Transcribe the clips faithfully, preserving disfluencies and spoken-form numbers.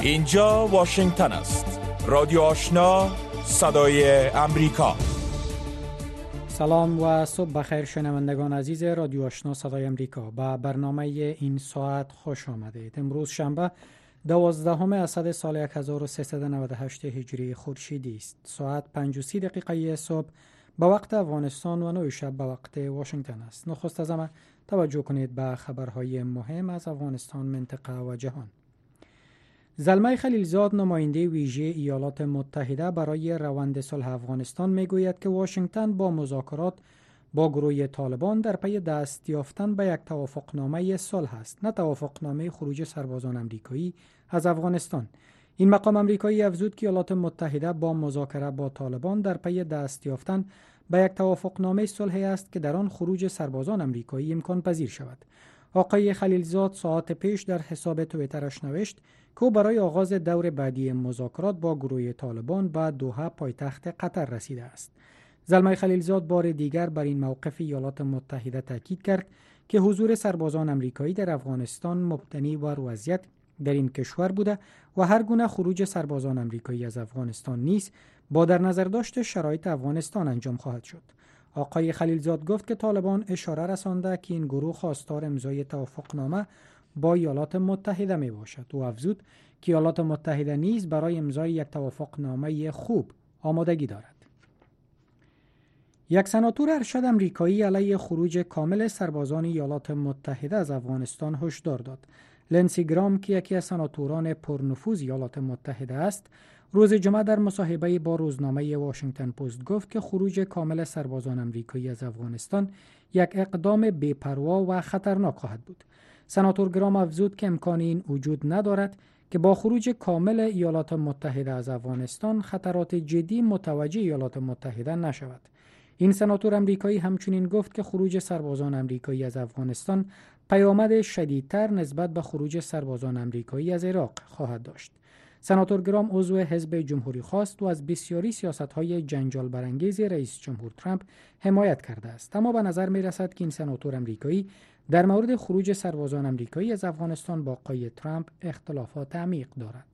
اینجا واشنگتن است. رادیو آشنا، صدای امریکا. سلام و صبح بخیر شنوندگان عزیز رادیو آشنا صدای امریکا. با برنامه این ساعت خوش آمدید. امروز شنبه دوازدهم اسد سال هزار و سیصد و نود و هشت هجری خورشیدی است. ساعت پنج و سی دقیقه صبح به وقت افغانستان و نه شب به وقت واشنگتن است. نخست از همه توجه کنید به خبرهای مهم از افغانستان، منطقه و جهان. زلمه خلیلزاد، نماینده ویژه ایالات متحده برای روند صلح افغانستان، میگوید که واشنگتن با مذاکرات با گروه طالبان در پی دست یافتن به یک توافقنامه صلح است، نه توافقنامه خروج سربازان آمریکایی از افغانستان. این مقام آمریکایی افزود که ایالات متحده با مذاکره با طالبان در پی دست یافتن به یک توافقنامه صلح است که در آن خروج سربازان آمریکایی امکان پذیر شود. آقای خلیلزاد ساعت پیش در حساب توییترش نوشت که او برای آغاز دور بعدی مذاکرات با گروه طالبان به دوحه پایتخت قطر رسیده است. زلمه خلیلزاد بار دیگر بر این موقف ایالات متحده تاکید کرد که حضور سربازان آمریکایی در افغانستان مبتنی بر وضعیت در این کشور بوده و هر گونه خروج سربازان آمریکایی از افغانستان نیز با در نظر داشت شرایط افغانستان انجام خواهد شد. آقای خلیلزاد گفت که طالبان اشاره رسانده که این گروه خواستار امضای توافقنامه با ایالات متحده می باشد و افزود که ایالات متحده نیز برای امضای یک توافقنامه خوب آمادگی دارد. یک سناتور ارشد آمریکایی علیه خروج کامل سربازان ایالات متحده از افغانستان هشدار داد. لنسی گرام که یکی از سناتوران پرنفوذ ایالات متحده است، روز جمعه در مصاحبه با روزنامه واشنگتن پست گفت که خروج کامل سربازان آمریکایی از افغانستان یک اقدام بی‌پروا و خطرناک خواهد بود. سناتور گرام افزود که امکان این وجود ندارد که با خروج کامل ایالات متحده از افغانستان خطرات جدی متوجه ایالات متحده نشود. این سناتور آمریکایی همچنین گفت که خروج سربازان آمریکایی از افغانستان پیامد شدیدتر نسبت به خروج سربازان آمریکایی از عراق خواهد داشت. سناتور گرام عضو حزب جمهوری خواست و از بسیاری سیاست‌های جنجال برانگیز رئیس جمهور ترامپ حمایت کرده است، اما به نظر می‌رسد که این سناتور آمریکایی در مورد خروج سربازان آمریکایی از افغانستان با آقای ترامپ اختلافات عمیق دارد.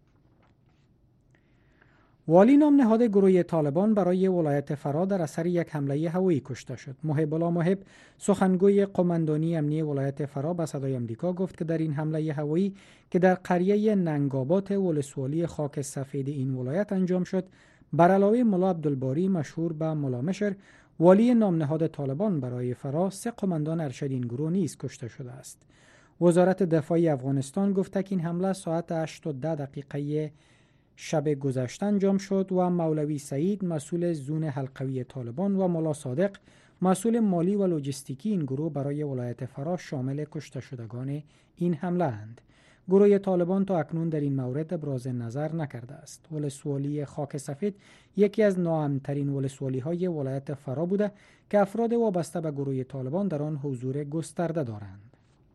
والی نام نهاد گروه طالبان برای ولایت فرا در اثر یک حمله هوایی کشته شد. محب الله محب، سخنگوی قماندانی امنیه ولایت فرا، به صدای آمریکا گفت که در این حمله هوایی که در قریه ننگابات ولسوالی خاک سفید این ولایت انجام شد، بر علاوه ملا عبدالباری مشهور به ملا مشر، والی نام نهاد طالبان برای فرا، سه قماندان ارشد این گروه نیز کشته شده است. وزارت دفاع افغانستان گفته که این حمله ساعت هشت و ده دقیقه شب گذشته انجام شد و مولوی سعید، مسئول زون حلقوی طالبان، و ملا صادق، مسئول مالی و لوجستیکی این گروه برای ولایت فرا شامل کشته شدگان این حمله اند. گروه طالبان تا اکنون در این مورد ابراز نظر نکرده است. ولسوالی خاک سفید یکی از ناامن‌ترین ولسوالی های ولایت فرا بوده که افراد وابسته به گروه طالبان در آن حضور گسترده دارند.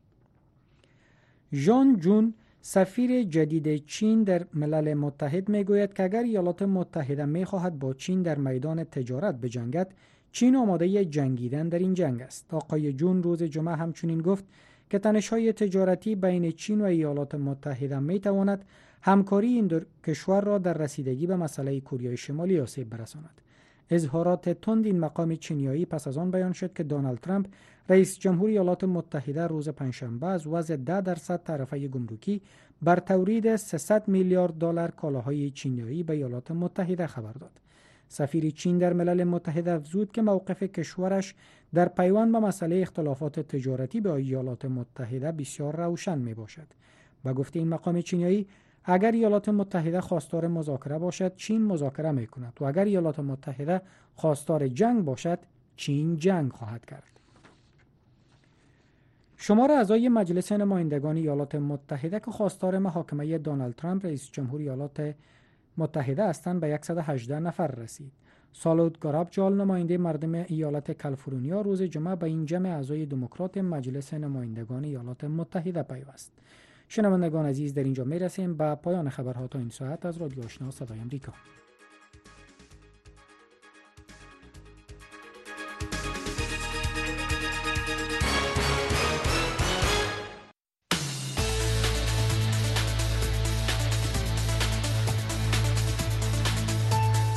ژان جون، سفیر جدید چین در ملل متحد، میگوید که اگر ایالات متحده میخواهد با چین در میدان تجارت بجنگد، چین آماده جنگیدن در این جنگ است. آقای جون روز جمعه همچنین گفت که تنش‌های تجارتی بین چین و ایالات متحده میتواند همکاری این دو کشور را در رسیدگی به مسئله کره شمالی آسیب برساند. اظهارات تند این مقام چینیایی پس از آن بیان شد که دونالد ترامپ، رئیس جمهور ایالات متحده، روز پنجشنبه از وضع ده درصد تعرفه گمرکی بر تورید سیصد میلیارد دلار کالاهای چینیایی به ایالات متحده خبر داد. سفیر چین در ملل متحد افزود که موقف کشورش در پیوند به مسئله اختلافات تجارتی با ایالات متحده بسیار روشن می باشد. با گفته این مقام چینیایی، اگر ایالات متحده خواستار مذاکره باشد، چین مذاکره می کند و اگر ایالات متحده خواستار جنگ باشد، چین جنگ خواهد کرد. شمار اعضای مجلس نمایندگان ایالات متحده که خواستار محاکمه دونالد ترامپ، رئیس جمهور ایالات متحده هستند، به صد و هجده نفر رسید. سالود گارابجال، نماینده مردم ایالت کالیفرنیا، روز جمعه به این جمع اعضای دموکرات مجلس نمایندگان ایالات متحده پیوست. شنوندگان عزیز، در اینجا می رسیم به پایان خبرها تا این ساعت از رادیو آشنا صدای امریکا.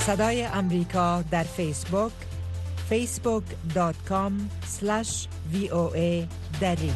صدای امریکا در فیسبوک فیسبوک دات کام اسلش وی او ای دری.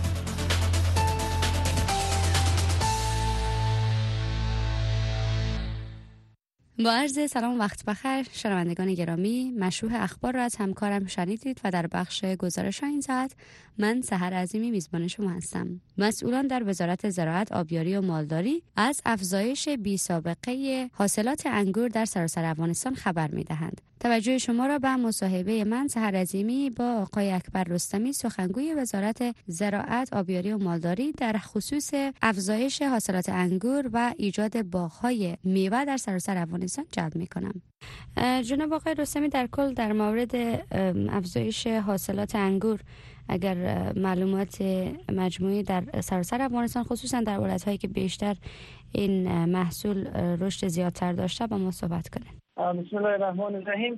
با عرض سلام وقت بخیر شنوندگان گرامی، مشروح اخبار را از همکارم شنیدید و در بخش گزارش این ساعت من سحر عظیمی میزبان شما هستم. مسئولان در وزارت زراعت، آبیاری و مالداری از افزایش بی سابقه حاصلات انگور در سراسر افغانستان خبر میدهند. توجه شما را به مصاحبه من سحر عظیمی با آقای اکبر رستمی، سخنگوی وزارت زراعت، آبیاری و مالداری در خصوص افزایش حاصلات انگور و ایجاد باغ‌های میوه در سراسر افغانستان جلب می‌کنم. جناب آقای رستمی، در کل در مورد افزایش حاصلات انگور اگر معلومات مجموعی در سراسر افغانستان خصوصا در ولایت‌هایی که بیشتر این محصول رشد زیادتر داشته با ما صحبت کنید. بسم الله الرحمن الرحیم.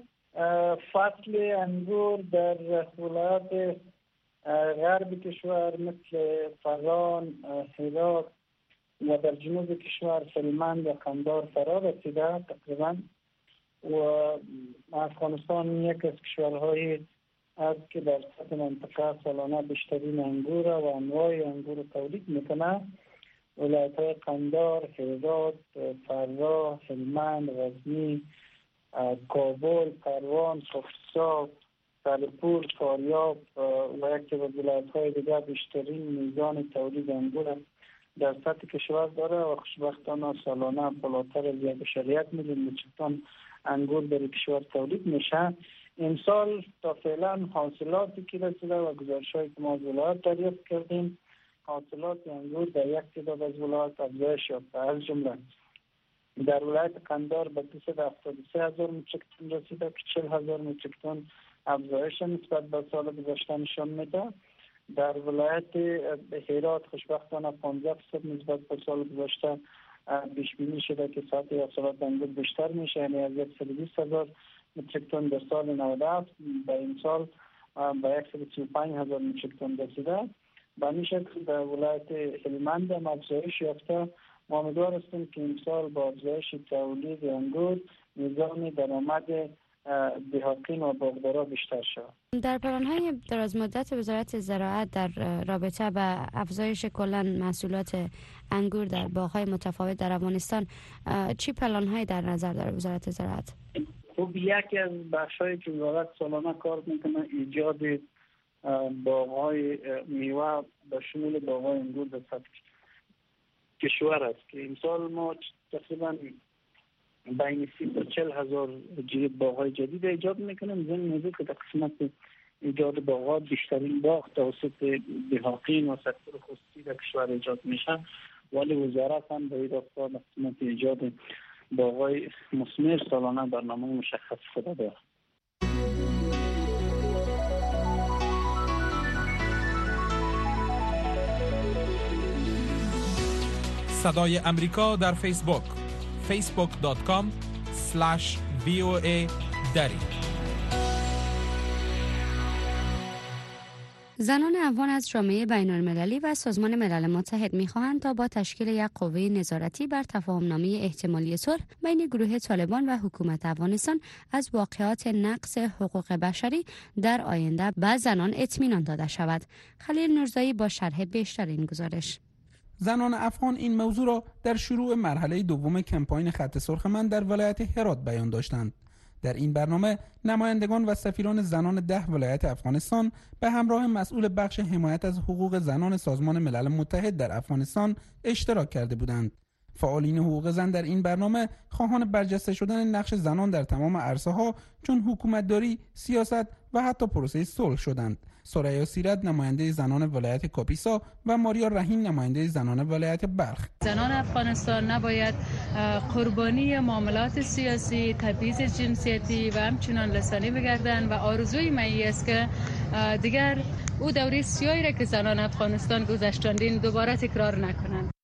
فصل انگور در ولایات غرب کشور مثل فران، هرات و در جنوب کشور هلمند و قندهار فرا رسیده تقریبا و افغانستان یک از کشورهایی است که در سطح منطقه سالانه بیشترین انگور و انواع انگور تولید میکنه. ولایت‌های قندهار، هرات، فرا، هلمند، غزنی، کابل، پروان، کاپیسا، سرپور، فاریاب و یکی از ولایت‌های دیگر بیشترین میزان تولید انگور در سطح کشور داره و خوشبختانه سالانه بالاتر از یک شریعت میلیون متریک تن انگور در کشور تولید میشه. امسال تا فعلا حاصلاتی که رسیده و گزارش‌هایی که ما از ولایت دریافت کردیم، حاصلات انگور در یک تعداد از ولایات افزایش یافته. از جمله در ولایت قندهار به دویست و هفتاد و سه هزار متریک تن رسیده که چهل هزار متریک تن افزایش نسبت به سال گذشته نشان میده. در ولایت هرات خوشبختانه پانزده درصد نسبت به سال گذشته پیش بینی شده که سطح حاصلات انگور بیشتر میشه، یعنی از صد و بیست هزار متریک تن در سال نود و هفت به این سال به صد و سی و پنج هزار متریک تن رسیده. به این شکل در ولایت هلمند هم افزایش یافته. ما امیدوار هستیم که امسال با افزایش تولید انگور میزان درآمد دهقان و باغدارا بیشتر شود. در پلان‌های دراز مدت وزارت زراعت در رابطه با افزایش کلاً محصولات انگور در باغ‌های متفاوت در افغانستان چی پلان‌هایی در نظر داره وزارت زراعت؟ خب یکی از بخش‌های که وزارت سالانه کار میکنه ایجاد باغ‌های میوه به شمول باغ‌های انگور در سطح کشور است که امسال ما تقریبا بین سی تا چهل هزار باغ‌های جدید ایجاد میکنیم. ضمن موضوع که در قسمت ایجاد باغ‌ها بیشترین باغ توسط دهقان و سکتور خصوصی در کشور ایجاد میشه، ولی وزارت هم به این راستا در قسمت ایجاد باغ‌های مثمر سالانه برنامه مشخص شده دارد. صدای امریکا در فیسبوک فیسبوک دات کام اسلش وی او ای دری. زنان افغان از جامعه بین‌المللی و سازمان ملل متحد می‌خواهند تا با تشکیل یک قوه نظارتی بر تفاهم‌نامه احتمالی صلح بین گروه طالبان و حکومت افغانستان از واقعات نقض حقوق بشری در آینده به زنان اطمینان داده شود. خلیل نورزایی با شرح بیشتر این گزارش. زنان افغان این موضوع را در شروع مرحله دوم کمپاین خط سرخ من در ولایت هرات بیان داشتند. در این برنامه نمایندگان و سفیران زنان ده ولایت افغانستان به همراه مسئول بخش حمایت از حقوق زنان سازمان ملل متحد در افغانستان اشتراک کرده بودند. فعالین حقوق زن در این برنامه خواهان برجسته شدن نقش زنان در تمام عرصه‌ها چون حکومتداری، سیاست و حتی پروسه صلح شدند. سریا سیرت نماینده زنان ولایت کاپیسا و ماریا رحیم نماینده زنان ولایت بلخ. زنان افغانستان نباید قربانی معاملات سیاسی، تبعیض جنسیتی و همچنان لسانی بگردند و آرزوی من است که دیگر او دوره سیاهی را که زنان افغانستان گذشتاندین دوباره تکرار نکنند.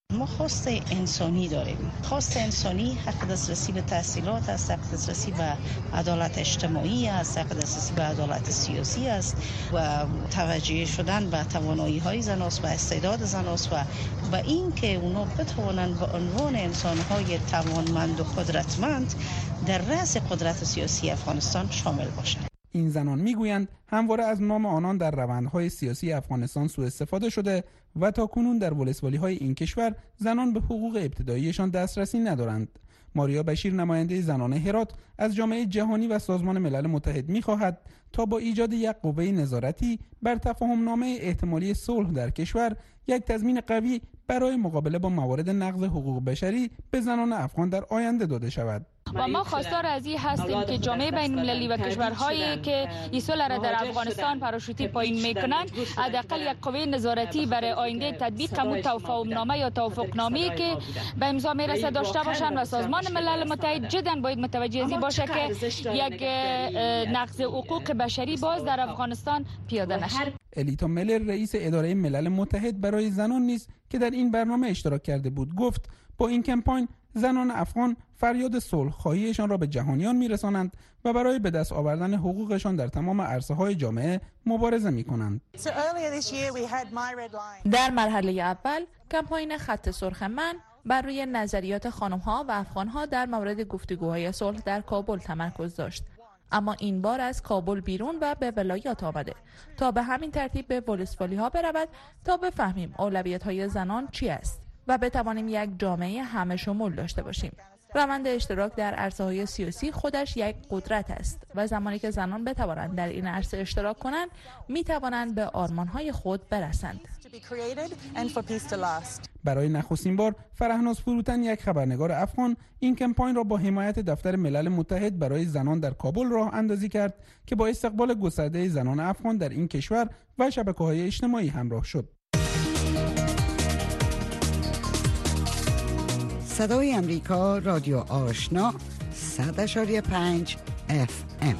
ما خواست انسانی داریم. خواست انسانی حق دسترسی به تحصیلات است، حق دسترسی به عدالت اجتماعی است، حق دسترسی به عدالت سیاسی است و توجه شدن به توانایی های زن است و استعداد زن است و و این که اونا بتوانند به عنوان انسان های توانمند و قدرتمند در رأس قدرت سیاسی افغانستان شامل باشند. این زنان میگویند همواره از نام آنان در روندهای سیاسی افغانستان سوء استفاده شده و تا کنون در ولسوالی‌های این کشور زنان به حقوق ابتداییشان دسترسی ندارند. ماریا بشیر نماینده زنان هرات از جامعه جهانی و سازمان ملل متحد می‌خواهد تا با ایجاد یک قوه نظارتی بر تفاهم‌نامه احتمالی صلح در کشور یک تضمین قوی برای مقابله با موارد نقض حقوق بشری به زنان افغان در آینده داده شود. و ما خواستار از این هستیم که جامعه بین المللی و کشورهایی که این صلح را در افغانستان پاراشوتی پایین میکنند حداقل یک قوه نظارتی برای آینده تطبیق همون توافقنامه یا توافقنامه‌ای که به امضا میرسه داشته باشند و سازمان ملل متحد جدا باید متوجه از این باشه که یک نقض حقوق بشری باز در افغانستان پیاده نشه. الیتا ملر رئیس اداره ملل متحد برای زنان نیز که در این برنامه اشتراک کرده بود گفت با این کمپاین زنان افغان فریاد صلح خواهیشان را به جهانیان میرسانند و برای به دست آوردن حقوقشان در تمام عرصه‌های جامعه مبارزه می‌کنند. در مرحله اول کمپاین خط سرخ من بر روی نظریات خانم‌ها و افغان‌ها در مورد گفتگوهای صلح در کابل تمرکز داشت. اما این بار از کابل بیرون و به ولایات آمده تا به همین ترتیب به ولسوالی‌ها برود تا بفهمیم اولویت‌های زنان چی است و بتوانیم یک جامعه همه شمول داشته باشیم. روند اشتراک در عرصه‌های سیاسی خودش یک قدرت است و زمانی که زنان بتوانند در این عرصه اشتراک کنند میتوانند به آرمان‌های خود برسند. برای نخستین بار فرهناز فروتن یک خبرنگار افغان این کمپاین را با حمایت دفتر ملل متحد برای زنان در کابل راه اندازی کرد که با استقبال گسترده زنان افغان در این کشور و شبکه‌های اجتماعی همراه شد. صدای امریکا، رادیو آشنا، صد اشاری پنج اف ام.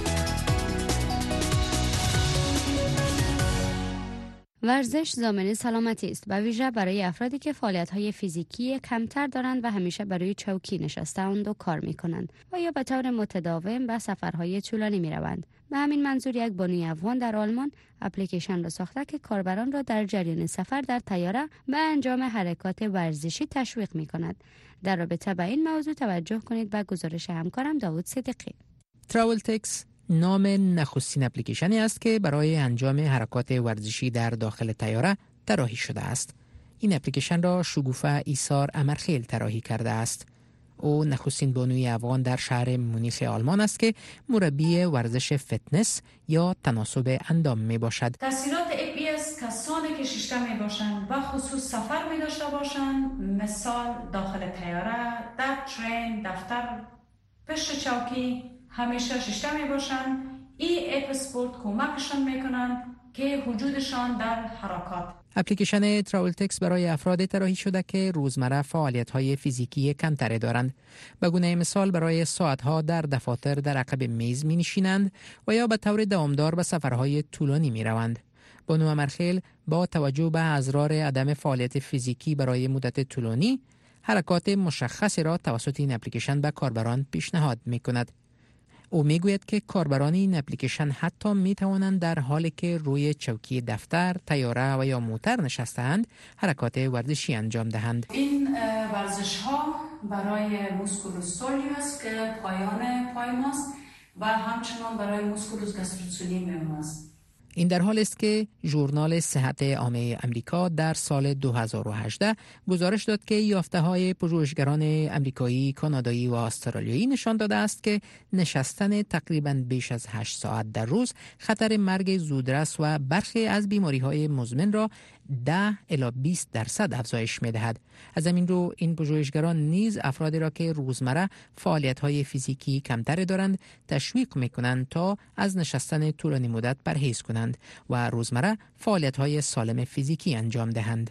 ورزش ضامن سلامتی است و ویژه برای افرادی که فعالیت‌های فیزیکی کمتر دارند و همیشه برای چوکی نشسته‌اند و کار می‌کنند و یا به طور متداوم به سفرهای طولانی می‌روند. به همین منظور یک بانوی افغان در آلمان اپلیکیشن را ساخته که کاربران را در جریان سفر در طیاره به انجام حرکات ورزشی تشویق می‌کند. در رابطه با این موضوع توجه کنید به گزارش همکارم داوود صدیقی. تراول تکس نام نخستین اپلیکیشنی است که برای انجام حرکات ورزشی در داخل طیاره طراحی شده است. این اپلیکیشن را شگوفه ایثار امرخیل طراحی کرده است. او نخستین بانوی افغان در شهر مونیخ آلمان است که مربی ورزش فتنس یا تناسب اندام می باشد. تاثیرات ای پی اس کسانی که شیشته می باشند و خصوص سفر می داشته باشند، مثال داخل طیاره، در ترین، دفتر، پشت چوکی همیشه شیشته می باشند. ای اپ اسپورت کمکشان می کنند که وجودشان در حرکات. اپلیکیشن تراول تکس برای افراد طراحی شده که روزمره فعالیت‌های فیزیکی کمتری دارند. به گونه مثال برای ساعت‌ها در دفاتر در عقب میز می‌نشینند و یا به طور دوامدار به سفرهای طولانی می‌روند. بانو امرخیل با توجه به اضرار عدم فعالیت فیزیکی برای مدت طولانی، حرکات مشخصی را توسط این اپلیکیشن به کاربران پیشنهاد می‌کند. او میگوید که کاربران این اپلیکیشن حتی میتوانند در حالی که روی چوکی دفتر، طیاره و یا موتر نشسته‌اند، حرکات ورزشی انجام دهند. این ورزش ها برای موسکولوس سولیوس که پایان پای ماست و همچنان برای موسکولوس گاستروسولیوم است. این در حال است که ژورنال صحت عامه امریکا در سال دو هزار و هجده گزارش داد که یافته‌های پژوهشگران امریکایی، کانادایی و استرالیایی نشان داده است که نشستن تقریباً بیش از هشت ساعت در روز خطر مرگ زودرس و برخی از بیماری‌های مزمن را ده الی بیست درصد افزایش می‌دهد. از همین رو این پژوهشگران نیز افرادی را که روزمره فعالیت‌های فیزیکی کمتر دارند تشویق می‌کنند تا از نشستن طولانی مدت پرهیز کنند و روزمره فعالیت‌های سالم فیزیکی انجام دهند.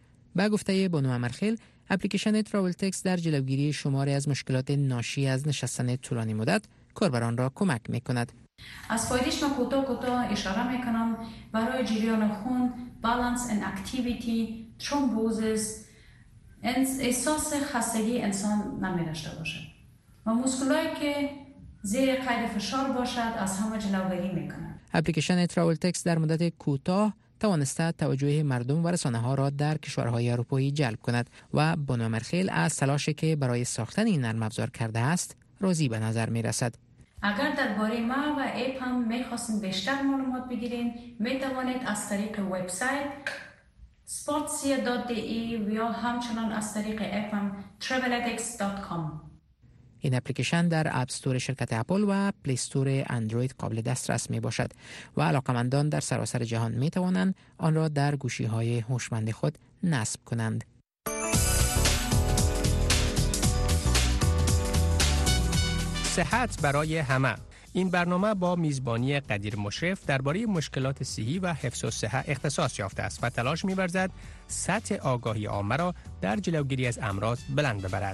با گفته بانو امرخیل، اپلیکیشن تراول تکس در جلوگیری شماری از مشکلات ناشی از نشستن طولانی مدت کاربران را کمک می‌کند. از فایدهش من کوتاه کوتاه اشاره میکنم. برای جریان خون، بالانس ان اکتیویتی، ترومبوزیس، احساس خستگی انسان نمی داشته باشه و مسکولایی که زیر قید فشار باشد از همه جلوگیری میکنند. اپلیکیشن تراول تکس در مدت کوتاه توانسته توجه مردم و رسانه ها را در کشورهای اروپایی جلب کند و بانو مرخیل از تلاشی که برای ساختن این نرم افزار کرده است راضی به نظر می رسد. اگر درباره ما و اپ هم میخواستین بیشتر معلومات بگیرین می توانید از طریق وبسایت spotsia دات دی ای و یا همچنان از طریق اپ هم traveletics دات کام. این اپلیکیشن در اپ استور شرکت اپل و پلی استور اندروید قابل دسترس می باشد و علاقمندان در سراسر جهان می توانند آن را در گوشی های هوشمند خود نصب کنند. صحت برای همه. این برنامه با میزبانی قدیر مشرف درباره مشکلات صحی و حفظ الصحه اختصاص یافته است و تلاش می‌ورزد سطح آگاهی عامه را در جلوگیری از امراض بلند ببرد.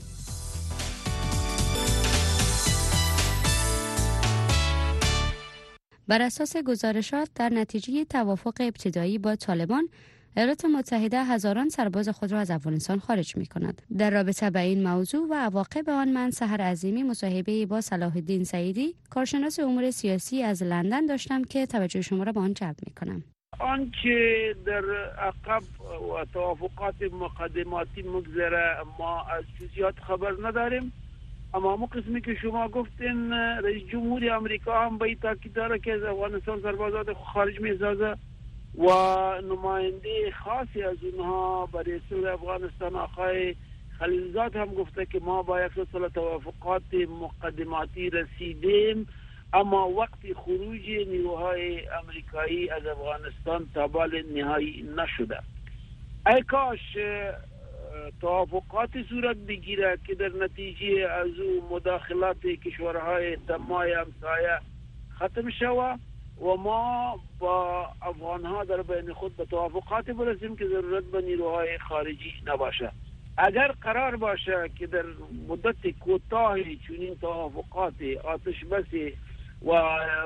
بر اساس گزارشات در نتیجه توافق ابتدایی با طالبان، ایالات متحده هزاران سرباز خود را از افغانستان خارج می کند. در رابطه با این موضوع و عواقب آن من سحر عظیمی مصاحبه با صلاح الدین سعیدی کارشناس امور سیاسی از لندن داشتم که توجه شما را به آن جلب می کنم. آنچه در عقب و توافقات مقدماتی مگذره ما از جزئیات خبر نداریم، اما همون قسمی که شما گفتین رئیس جمهوری آمریکا هم به این تاکید داره که از افغانستان سربازات خارج می سازه و نماینده خاصی از اونها برای صلح افغانستان آقای خلیلزاد هم گفته که ما با یک سلسله توافقات مقدماتی رسیدیم، اما وقتی خروج نیروهای آمریکایی از افغانستان تا بال نهایی نشده. ای کاش توافقاتی صورت بگیره که در نتیجه از او مداخلات کشورهای تمام همسایه ختم شود و ما با افغانها در بین خود به توافقاتی برسیم که ضرورت به نیروهای خارجی نباشه. اگر قرار باشه که در مدت کوتاهی چنین توافقات آتش بسی و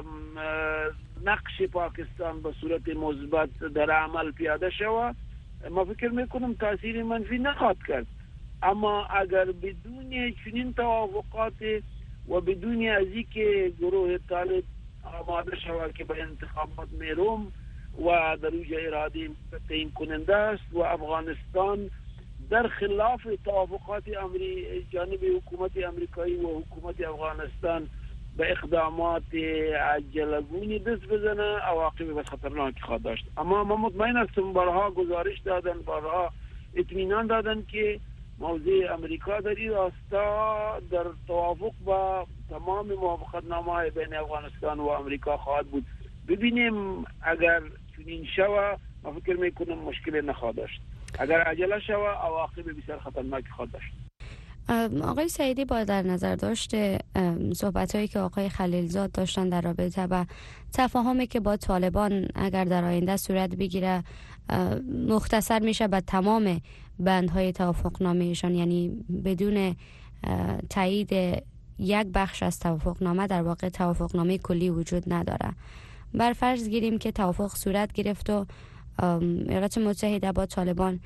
نقش پاکستان به صورت مثبت در عمل پیاده شود، ما فکر میکنم تاثیر منفی نخواهد کرد. اما اگر بدون چنین توافقات و بدون از اینکه گروه طالب آماده شود که به انتخابات میروم و در اوج اراده تعیین کننده است و افغانستان در خلاف توافقات امری جانب حکومت امریکایی و حکومت افغانستان به اقدامات عجلگونی دست بزنه، عواقب بس خطرناکی خواهد داشت. اما ما مطمئن هستم بارها گزارش دادن، بارها اطمینان دادن که موضع امریکا در این راستا در توافق با تمام موافقتنامه‌های بین افغانستان و امریکا خواهد بود. ببینیم اگر چنین شود ما فکر میکنم مشکل نخواهد داشت. اگر عجله شود عواقب بسیار خطرناکی خواهد داشت. آقای سعیدی با در نظر داشته صحبت‌هایی که آقای خلیلزاد داشتن در رابطه با تفاهمی که با طالبان اگر در آینده صورت بگیره مختصر میشه به تمام بندهای توافقنامهشان، یعنی بدون تایید یک بخش از توافقنامه در واقع توافقنامه کلی وجود نداره. بر فرض گیریم که توافق صورت گرفت و ایالات متحده با طالبان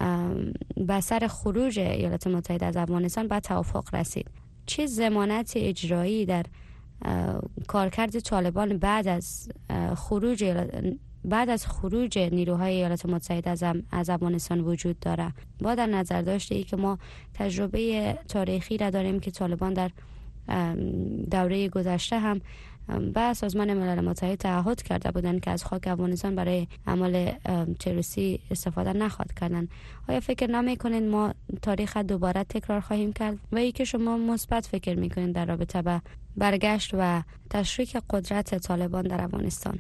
به سر خروج ایالات متحده از افغانستان به توافق رسید، چه ضمانت اجرایی در کارکرد طالبان بعد از خروج بعد از خروج نیروهای ایالات متحده از افغانستان وجود داره؟ با در نظر داشته ای که ما تجربه تاریخی را داریم که طالبان در دوره گذشته هم به سازمان ملل متحد تعهد کرده بودند که از خاک افغانستان برای اعمال تروریستی استفاده نخواهد کردن. آیا فکر نمی‌کنید ما تاریخ دوباره تکرار خواهیم کرد و ای که شما مثبت فکر می‌کنید در رابطه با برگشت و تشریک قدرت طالبان در افغانستان؟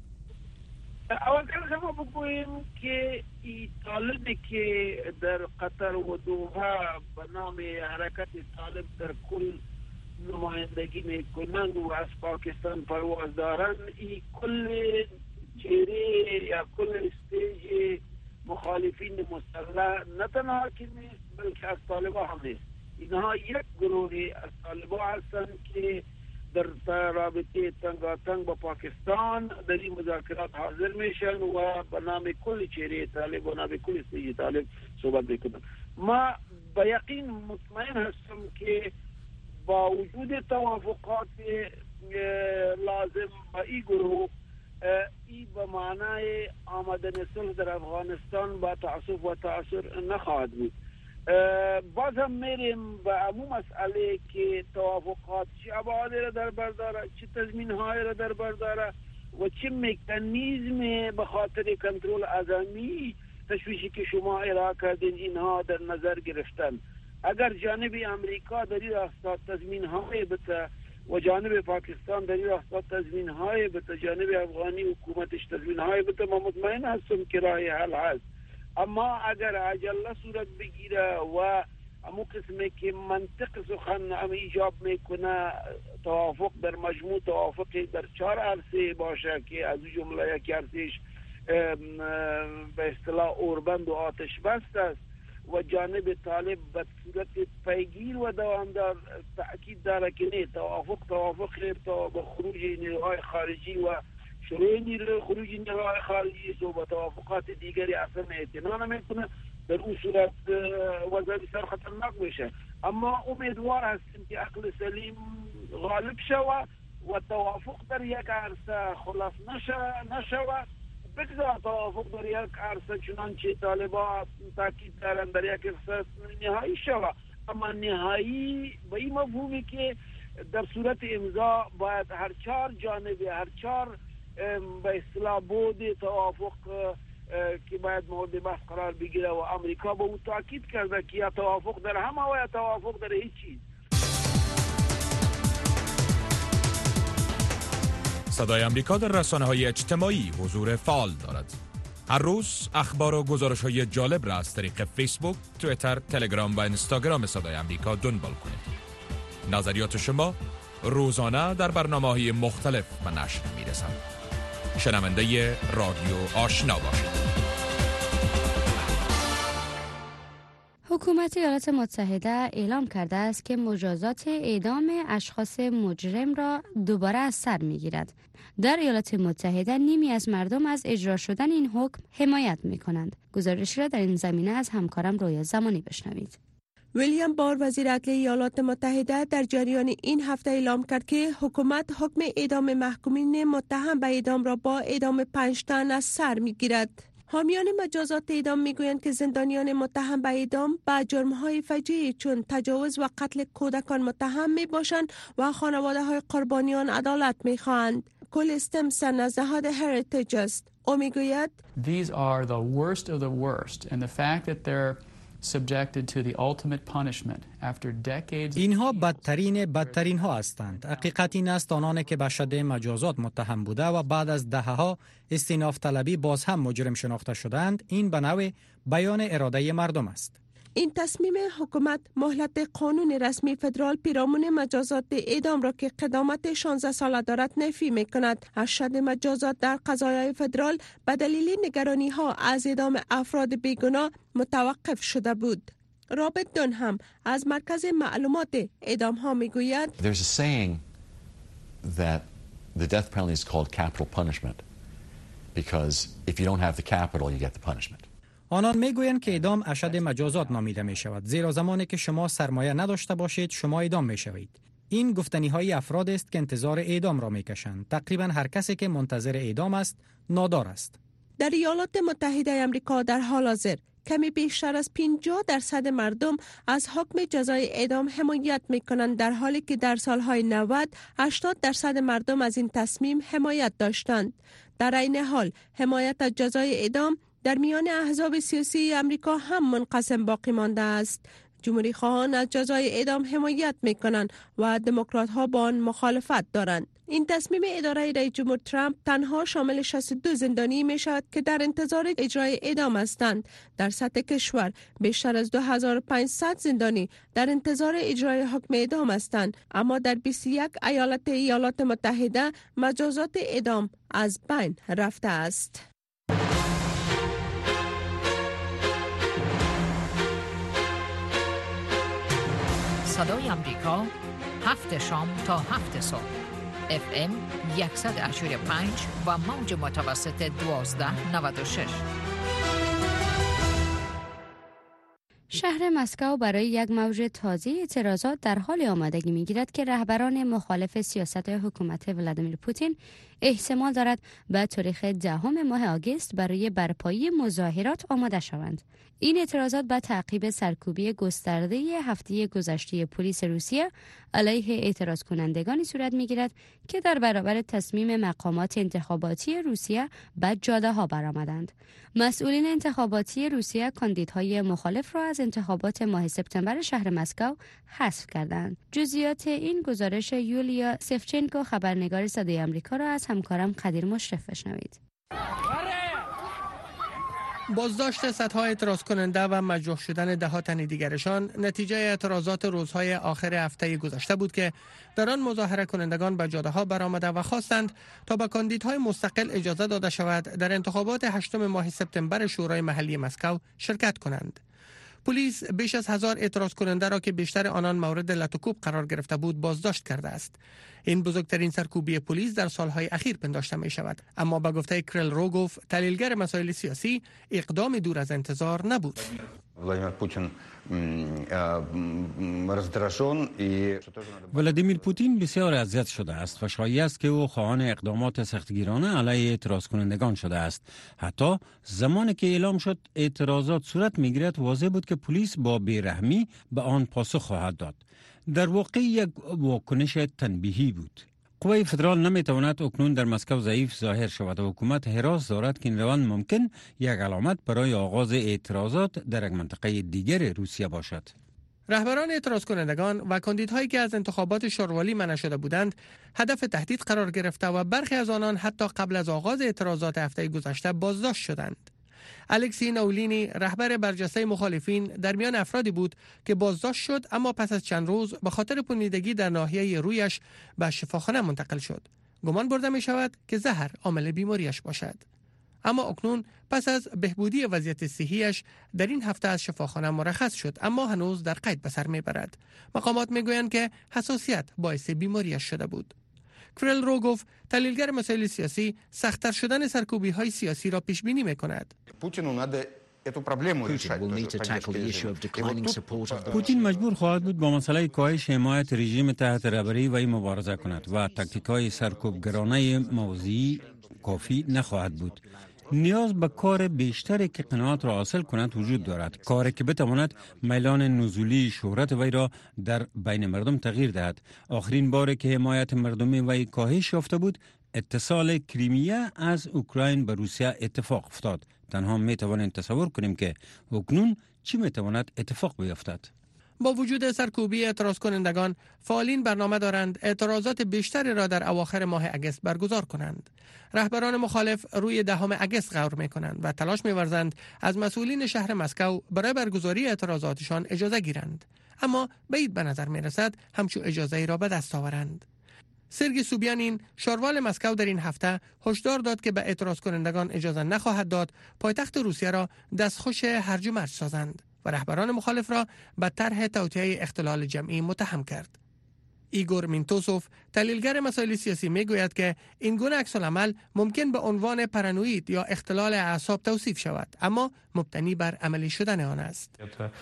اول شما بگوییم که این طالبی که در قطر و دوحه به نام حرکت طالب در کل نمایندگی میکنند و از پاکستان پرواز دارند، این کل چهره یا کل استیج مخالفین مسلح نه تنها که نیست بلکه از طالبان هم نیست. اینها یک گروه از طالبان هستند که در رابطه تنگاتنگ با پاکستان در این مذاکرات حاضر میشن و به نام کل چهره طالب و نام کل سیج طالب صحبت میکنن. ما به یقین مطمئن هستم که با وجود توافقات لازم با این گروه ای به معنای آمدن صلح در افغانستان با تعصب و تأثیر نخواهد بود. باز هم میریم به عموم مسئله که توافقات چه ابعاد را در بر داره، چه تضمین های را در بر داره و چه مکانیزم به خاطر کنترل اعظمی تشویشی که شما ارائه کردین اینها در نظر گرفتن. اگر جانب امریکا در این راستا تضمین های بده و جانب پاکستان در این راستا تضمین های بده، جانب افغانی حکومتش تضمین های بده، ما مطمئن هستم که راه حل هست. اما اگر عجله صورت بگیره و امو قسمه که منطق سخن ام ایجاب میکنه توافق در مجموع توافق در چهار عرصه باشه که از جمله یک عرصهش به اصطلاح اوربند و آتش بست است و جانب طالب به صورت پیگیر و دوامدار تأکید داره که نه توافق توافق تا به خروج نیروهای خارجی و شروع نیروی خروج نیروهای خارجی و با توافقات دیگری اصلا اعتنا نمیکنه، در اون صورت وضع بسیار خطرناک میشه. اما امیدوار هستیم که عقل سلیم غالب شود و توافق در یک عرصه خلاص نشه نشود بگذار توافق در یک عرصه چنانچه طالبان تاکید دارن در یک عرصه نهایی شود، اما نهایی به این مفهومی که در صورت امضا باید هر چهار جانبه هر چهار به اصطلاح بود توافق که باید مورد بحث قرار بگیره و امریکا به او تاکید کرده که یا توافق در همه و یا توافق در هیچ چیز. صدای امریکا در رسانه‌های اجتماعی حضور فعال دارد. هر روز اخبار و گزارش‌های جالب را از طریق فیسبوک، توییتر، تلگرام و اینستاگرام صدای امریکا دنبال کنید. نظریات شما روزانه در برنامه‌های مختلف به نشر می‌رسند. شنونده رادیو آشنا باشید. حکومت ایالات متحده اعلام کرده است که مجازات اعدام اشخاص مجرم را دوباره از سر می‌گیرد. در ایالات متحده نیمی از مردم از اجرا شدن این حکم حمایت می‌کنند. گزارشی را در این زمینه از همکارم رویا زمانی بشنوید. ویلیام بار وزیر عدلیه ایالات متحده در جریان این هفته اعلام کرد که حکومت حکم اعدام محکومین متهم به اعدام را با اعدام پنج تن از سر می‌گیرد. حامیان مجازات اعدام میگویند که زندانیان متهم به اعدام به جرم‌های فجیعی چون تجاوز و قتل کودکان متهم میباشند و خانواده‌های قربانیان عدالت میخواهند. کل استمسن از نهاد هریتیج است. او میگوید These are the worst of the worst and the fact that they're subjected to the ultimate punishment after decades. اینها بدترین بدترین ها هستند. حقیقت این است آنان که به شدت مجازات متهم بوده و بعد از دهه‌ها استیناف طلبی باز هم مجرم شناخته شدند، این به نوع بیان اراده مردم است. این تصمیم حکومت مهلت قانون رسمی فدرال پیرامون مجازات اعدام را که قدامت شانزده ساله دارد نفی می‌کند. ارشد مجازات در قضایای فدرال به دلیل نگرانی ها از اعدام افراد بیگناه متوقف شده بود. رابرت دونهم از مرکز معلومات اعدام ها میگوید There's a saying that the death penalty is called capital punishment because if you don't have the capital you get the punishment. آنان میگویند که اعدام اشد مجازات نامیده می شود، زیرا زمانی که شما سرمایه نداشته باشید شما اعدام می شوید. این گفتنی های افراد است که انتظار اعدام را می کشند. تقریبا هر کسی که منتظر اعدام است نادار است. در ایالات متحده آمریکا در حال حاضر کمی بیشتر از پنجاه درصد مردم از حکم جزای اعدام حمایت می کنند، در حالی که در سالهای نود هشتاد درصد مردم از این تصمیم حمایت داشتند. در این حال حمایت از جزای اعدام در میان احزاب سیاسی امریکا هم منقسم باقی مانده است. جمهوری خواهان از جزای اعدام حمایت می کنند و دموکرات ها با آن مخالفت دارند. این تصمیم اداره رئیس جمهور ترامپ تنها شامل شصت و دو زندانی می شود که در انتظار اجرای اعدام هستند. در سطح کشور بیشتر از دو هزار و پانصد زندانی در انتظار اجرای حکم اعدام هستند، اما در بیست و یک ایالت ایالات متحده مجازات اعدام از بین رفته است. صدای امریکا هفت شام تا هفت صبح. اف ام صد و پنج و موج متوسط دوازده نود و شش. شهر مسکو برای یک موج تازه اعتراضات در حال آمادگی می‌گیرد که رهبران مخالف سیاست حکومت ولادیمیر پوتین احتمال دارد به تاریخ دهم ماه آگوست برای برپایی مظاهرات آماده شوند. این اعتراضات به تعقیب سرکوبی گسترده هفته گذشته پلیس روسیه علیه اعتراض کنندگانی صورت می‌گیرد که در برابر تصمیم مقامات انتخاباتی روسیه به جاده‌ها برآمدند. مسئولین انتخاباتی روسیه کاندیدهای مخالف را از انتخابات ماه سپتامبر شهر مسکو حذف کردند. جزئیات این گزارش یولیا سفچنکو خبرنگار صدای آمریکا را از همکارم قدیر مشرف بشنوید. بازداشت صدها اعتراض کننده و مجروح شدن ده ها تن دیگرشان نتیجه اعتراضات روزهای آخر هفته گذشته بود که در آن مظاهره کنندگان به جاده ها برآمده و خواستند تا به کاندیدهای مستقل اجازه داده شود در انتخابات هشتم ماه سپتامبر شورای محلی مسکو شرکت کنند. پلیس بیش از هزار اعتراض کننده را که بیشتر آنان مورد لطوکوب قرار گرفته بود بازداشت کرده است. این بزرگترین سرکوبی پلیس در سالهای اخیر پنداشته می شود، اما به گفته کریل روگوف تحلیلگر مسائل سیاسی اقدام دور از انتظار نبود. ولادیمیر پوتین بسیار اذیت شده است و شایع است که او خواهان اقدامات سختگیرانه علیه اعتراض کنندگان شده است. حتی زمانی که اعلام شد اعتراضات صورت میگیرد واضح بود که پلیس با بیرحمی به آن پاسخ خواهد داد. در واقع یک واکنش تنبیهی بود. قوه فدرال نمیتواند اکنون در مسکو ضعیف ظاهر شود و حکومت حراس دارد که این روند ممکن یک علامت برای آغاز اعتراضات در یک منطقه دیگر روسیه باشد. رهبران اعتراض کنندگان و کاندیدهایی که از انتخابات شوروالی منع شده بودند هدف تهدید قرار گرفته و برخی از آنان حتی قبل از آغاز اعتراضات هفته گذشته بازداشت شدند. الکسی ناولینی رهبر برجسته مخالفین در میان افرادی بود که بازداشت شد، اما پس از چند روز به خاطر پوسیدگی در ناحیه رویش به شفاخانه منتقل شد. گمان برده می شود که زهر عامل بیماریش باشد. اما اکنون پس از بهبودی وضعیت صحیش در این هفته از شفاخانه مرخص شد، اما هنوز در قید به سر می برد. مقامات می گویند که حساسیت باعث بیماریش شده بود. کریل روگوف تحلیلگر مسائل سیاسی سخت‌تر شدن سرکوبی‌های سیاسی را پیش بینی می‌کند. پوتین مجبور خواهد بود با مسئله کاهش حمایت رژیم تحت رهبری وی مبارزه کند و تاکتیک‌های سرکوبگرانه موضعی کافی نخواهد بود. نیاز به کار بیشتری که قناعت را حاصل کند وجود دارد، کاری که بتواند میلان نزولی شهرت وی را در بین مردم تغییر دهد. آخرین باری که حمایت مردمی وی کاهش یافته بود اتصال کریمیا از اوکراین به روسیه اتفاق افتاد. تنها می توانیم تصور کنیم که اکنون چی می تواند اتفاق بیفتد. با وجود سرکوبی اعتراض کنندگان، فعالین برنامه دارند اعتراضات بیشتری را در اواخر ماه اگست برگزار کنند. رهبران مخالف روی دهم اگست قرار می کنند و تلاش می ورزند از مسئولین شهر مسکو برای برگزاری اعتراضاتشان اجازه گیرند، اما بعید به نظر می رسد همچو اجازه ای را به دست آورند. سرگی سوبیانین شاروال مسکو در این هفته هشدار داد که به اعتراض کنندگان اجازه نخواهد داد پایتخت روسیه را دستخوش هرج و مرج سازند و رهبران مخالف را به طرح توطئه اختلال جمعی متهم کرد. ایگور مینتوسوف تحلیلگر مسائل سیاسی میگوید که این گونه عکس‌العمل ممکن به عنوان پارانوید یا اختلال اعصاب توصیف شود، اما مبتنی بر عملی شدن آن است.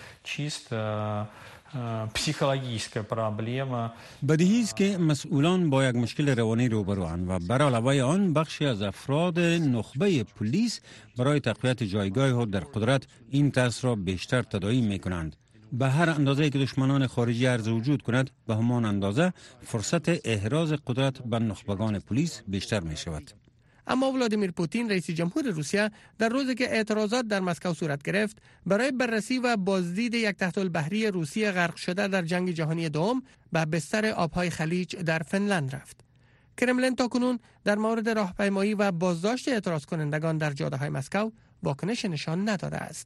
بدیهی است که مسئولان با یک مشکل روانی روبروند و بر علاوه آن بخشی از افراد نخبه پلیس برای تقویت جایگاه خود در قدرت این ترس را بیشتر تداعی می کنند. به هر اندازه که دشمنان خارجی عرض وجود کند به همان اندازه فرصت احراز قدرت به نخبگان پلیس بیشتر می شود. اما ولادیمیر پوتین رئیس جمهور روسیه در روزی که اعتراضات در مسکو صورت گرفت برای بررسی و بازدید یک تحت البحری روسی غرق شده در جنگ جهانی دوم به بستر آبهای خلیج در فنلند رفت. کرملین تاکنون در مورد راهپیمایی و بازداشت اعتراض کنندگان در جاده‌های مسکو واکنش نشان نداده است.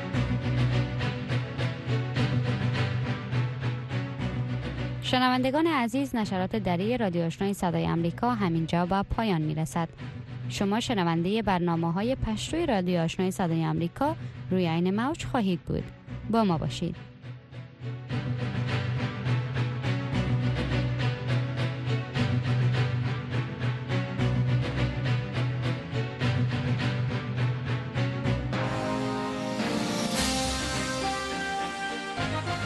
شنوندگان عزیز، نشرات دری رادیو آشنای صدای آمریکا همینجا به پایان میرسد. شما شنونده برنامه‌های پشتوی رادیو آشنای صدای آمریکا روی عین موج خواهید بود. با ما باشید. باشید.